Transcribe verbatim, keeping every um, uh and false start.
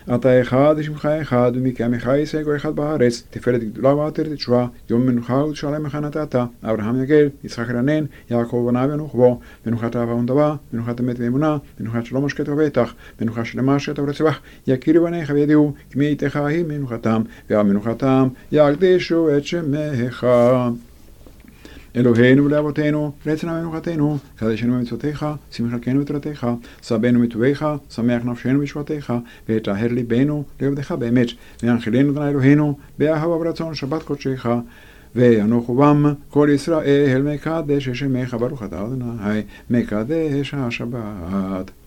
אתה אחד ושמך אחד, ומקיימך ישגו אחד בארץ, תפארת גדולה ועטרת תשובה, יום מנוחה ושלם לך נתת, אברהם יגל, יצחק רנן, יעקב בנה ונוחבו, מנוחת אהבה ונדבה, מנוחת אמת ואמונה, מנוחת שלום השקט ובטח, מנוחה שלמה שקט ורצח, יכירו בניך וידעו, כי מי איתך היא מנוחתם, ועל מנוחתם יקדישו את שמך. אלוהינו ולאבותינו, רצנה מנוחתנו, קדשנו במצוותיך, שימח חלקנו בתורתך, סבנו מטובך, שמח נפשנו בישועתך, ויטהר ליבנו לעבדך באמת, והנחילנו אדוני אלוהינו, באהבה וברצון שבת קודשך, וינוחו בם כל ישראל מקדש שמך ברוך אתה אדוני, מקדש השבת.